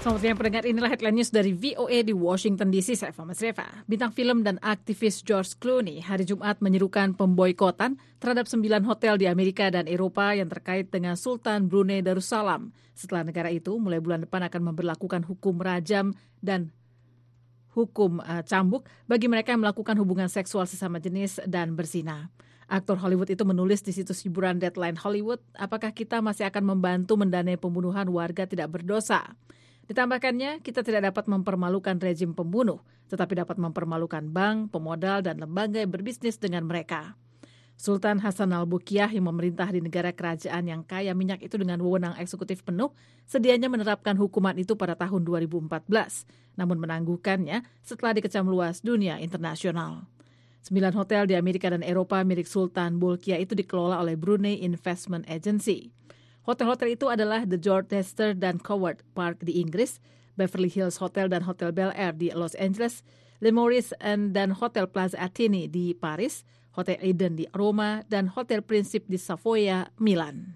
Selamat siang pendengar, inilah headline news dari VOA di Washington DC. Saya Mas Reva. Bintang film dan aktivis George Clooney hari Jumat menyerukan pemboikotan terhadap 9 hotel di Amerika dan Eropa yang terkait dengan Sultan Brunei Darussalam. Setelah negara itu mulai bulan depan akan memberlakukan hukum rajam dan hukum cambuk bagi mereka yang melakukan hubungan seksual sesama jenis dan berzina. Aktor Hollywood itu menulis di situs hiburan Deadline Hollywood, apakah kita masih akan membantu mendanai pembunuhan warga tidak berdosa? Ditambahkannya, kita tidak dapat mempermalukan rejim pembunuh, tetapi dapat mempermalukan bank, pemodal, dan lembaga yang berbisnis dengan mereka. Sultan Hassan al-Bolkiah yang memerintah di negara kerajaan yang kaya minyak itu dengan wewenang eksekutif penuh, sedianya menerapkan hukuman itu pada tahun 2014, namun menangguhkannya setelah dikecam luas dunia internasional. 9 hotel di Amerika dan Eropa milik Sultan Bolkiah itu dikelola oleh Brunei Investment Agency. Hotel-hotel itu adalah The Dorchester dan Coward Park di Inggris, Beverly Hills Hotel dan Hotel Bel Air di Los Angeles, Le Maurice dan Hotel Plaza Atene di Paris, Hotel Eden di Roma, dan Hotel Principe di Savoia, Milan.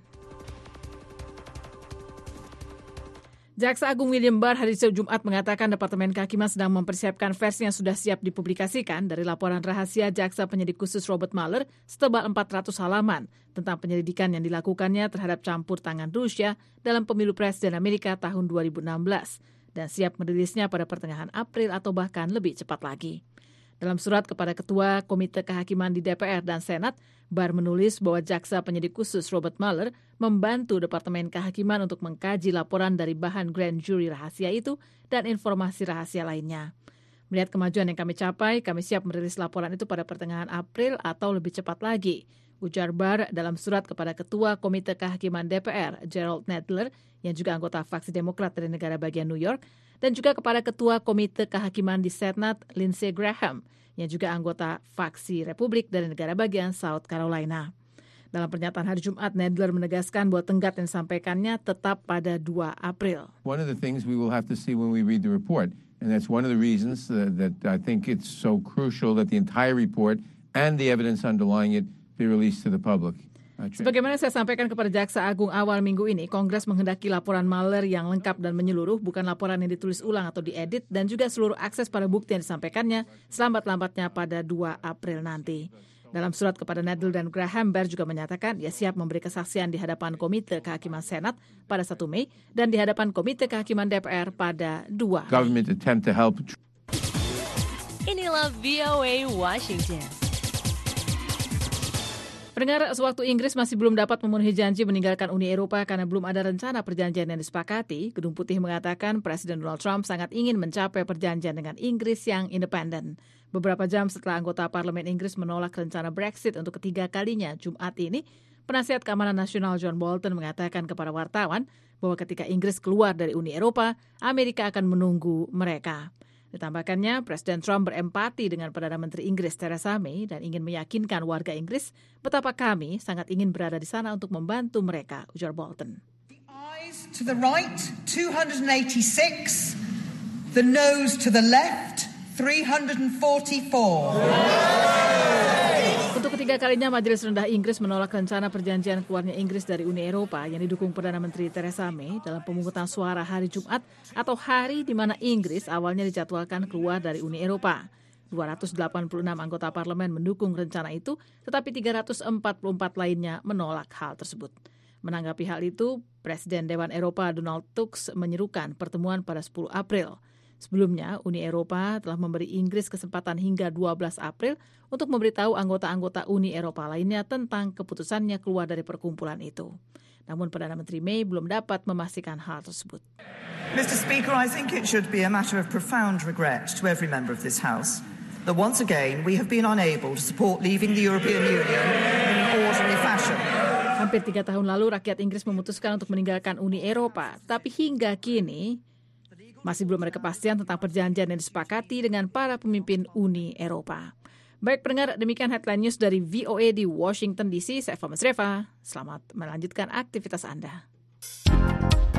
Jaksa Agung William Barr hari Jumat mengatakan Departemen Kehakiman sedang mempersiapkan versi yang sudah siap dipublikasikan dari laporan rahasia Jaksa Penyidik Khusus Robert Mueller setebal 400 halaman tentang penyelidikan yang dilakukannya terhadap campur tangan Rusia dalam pemilu Presiden Amerika tahun 2016 dan siap merilisnya pada pertengahan April atau bahkan lebih cepat lagi. Dalam surat kepada Ketua Komite Kehakiman di DPR dan Senat, Barr menulis bahwa Jaksa Penyidik Khusus Robert Mueller membantu Departemen Kehakiman untuk mengkaji laporan dari bahan grand jury rahasia itu dan informasi rahasia lainnya. Melihat kemajuan yang kami capai, kami siap merilis laporan itu pada pertengahan April atau lebih cepat lagi, ujar Barr dalam surat kepada Ketua Komite Kehakiman DPR, Gerald Nadler, yang juga anggota fraksi Demokrat dari negara bagian New York, dan juga kepada Ketua Komite Kehakiman di Senat, Lindsey Graham, yang juga anggota fraksi Republik dari negara bagian South Carolina. Dalam pernyataan hari Jumat, Nadler menegaskan bahwa tenggat yang disampaikannya tetap pada 2 April. One of the things we will have to see when we read the report, and that's one of the reasons that I think it's so crucial that the entire report and the evidence underlying it be released to the public. Sebagaimana saya sampaikan kepada Jaksa Agung awal minggu ini, Kongres menghendaki laporan Mueller yang lengkap dan menyeluruh, bukan laporan yang ditulis ulang atau diedit, dan juga seluruh akses pada bukti yang disampaikannya selambat-lambatnya pada 2 April nanti. Dalam surat kepada Nadler dan Graham, Barr juga menyatakan ia siap memberi kesaksian di hadapan Komite Kehakiman Senat pada 1 Mei dan di hadapan Komite Kehakiman DPR pada 2 Mei. Inilah VOA Washington. Pendengar, sewaktu Inggris masih belum dapat memenuhi janji meninggalkan Uni Eropa karena belum ada rencana perjanjian yang disepakati, Gedung Putih mengatakan Presiden Donald Trump sangat ingin mencapai perjanjian dengan Inggris yang independen. Beberapa jam setelah anggota Parlemen Inggris menolak rencana Brexit untuk ketiga kalinya Jumat ini, Penasihat Keamanan Nasional John Bolton mengatakan kepada wartawan bahwa ketika Inggris keluar dari Uni Eropa, Amerika akan menunggu mereka. Ditambahkannya, Presiden Trump berempati dengan Perdana Menteri Inggris Theresa May dan ingin meyakinkan warga Inggris betapa kami sangat ingin berada di sana untuk membantu mereka, ujar Bolton. The ayes to the right, 286. The noes to the left, 344. Untuk ketiga kalinya, Majelis Rendah Inggris menolak rencana perjanjian keluarnya Inggris dari Uni Eropa yang didukung Perdana Menteri Theresa May dalam pemungutan suara hari Jumat atau hari di mana Inggris awalnya dijadwalkan keluar dari Uni Eropa. 286 anggota parlemen mendukung rencana itu, tetapi 344 lainnya menolak hal tersebut. Menanggapi hal itu, Presiden Dewan Eropa Donald Tusk menyerukan pertemuan pada 10 April. Sebelumnya, Uni Eropa telah memberi Inggris kesempatan hingga 12 April untuk memberitahu anggota-anggota Uni Eropa lainnya tentang keputusannya keluar dari perkumpulan itu. Namun Perdana Menteri May belum dapat memastikan hal tersebut. Mr. Speaker, I think it should be a matter of profound regret to every member of this House that once again we have been unable to support leaving the European Union in an orderly fashion. Hampir 3 tahun lalu rakyat Inggris memutuskan untuk meninggalkan Uni Eropa, tapi hingga kini masih belum ada kepastian tentang perjanjian yang disepakati dengan para pemimpin Uni Eropa. Baik pendengar, demikian headline news dari VOA di Washington DC. Saya Mas Reva. Selamat melanjutkan aktivitas Anda.